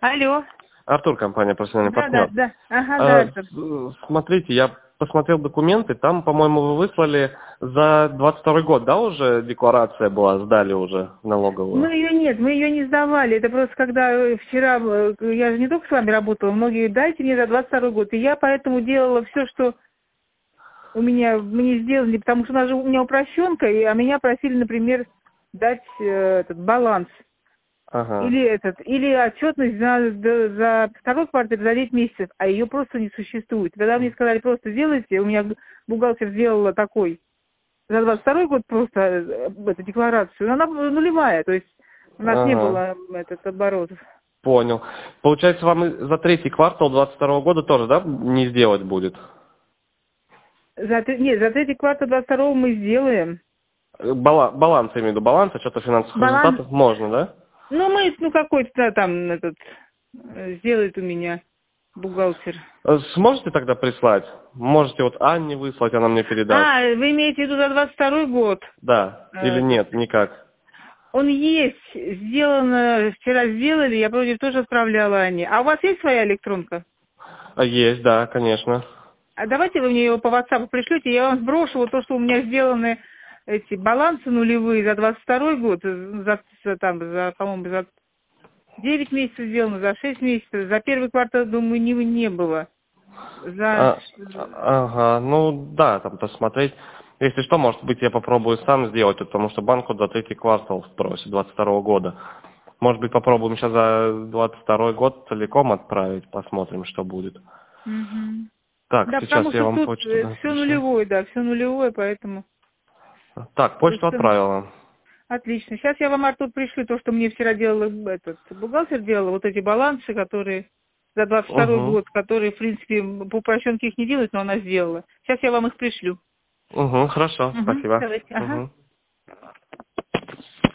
Алло. Артур, компания «Профессиональный партнер». Да. Ага, да, Артур. Смотрите, я посмотрел документы, там, по-моему, вы выслали за 22 год, да, уже декларация была, сдали уже налоговую? Мы ее не сдавали. Это просто когда вчера, я же не только с вами работала, многие дайте мне за 22 год. И я поэтому делала все, что мне сделали, потому что у меня упрощенка, а меня просили, например, дать этот баланс. Ага. Или отчетность за второй квартал за 9 месяцев, а ее просто не существует. Когда мне сказали, просто сделайте, у меня бухгалтер сделала такой за 22 год просто эту декларацию, она нулевая, то есть у нас не Ага. было оборотов. Понял. Получается, вам и за третий квартал 22 года тоже, да, не сделать будет? Нет, за третий квартал 22 мы сделаем. Баланс, я имею в виду, баланс, отчет о финансовых Баланс. результатах можно, да? Какой-то там сделает у меня бухгалтер. Сможете тогда прислать? Можете вот Анне выслать, она мне передаст. Вы имеете в виду за 22 год? Да. Или нет, никак? Он есть, сделано, вчера сделали, я вроде тоже отправляла Анне. А у вас есть своя электронка? Есть, да, конечно. А давайте вы мне его по WhatsApp пришлете, я вам сброшу вот то, что у меня сделаны эти балансы нулевые за 22 год, по-моему, за 9 месяцев сделано, за 6 месяцев, за первый квартал, думаю, не было. Ага, ну да, там посмотреть. Если что, может быть, я попробую сам сделать, потому что банк вот за третий квартал просит 22 года. Может быть, попробуем сейчас за 22 год целиком отправить, посмотрим, что будет. Мгм. Так, Да, сейчас потому я что вам тут почту все пришлю. нулевое, все нулевое, поэтому... Так, почту отправила. Отлично. Сейчас я вам, Артур, пришлю то, что мне вчера делала бухгалтер делала, вот эти балансы, которые за 22 Угу. год, которые, в принципе, по упрощенке их не делают, но она сделала. Сейчас я вам их пришлю. Угу, хорошо, Угу. спасибо. Давайте. Ага. Угу.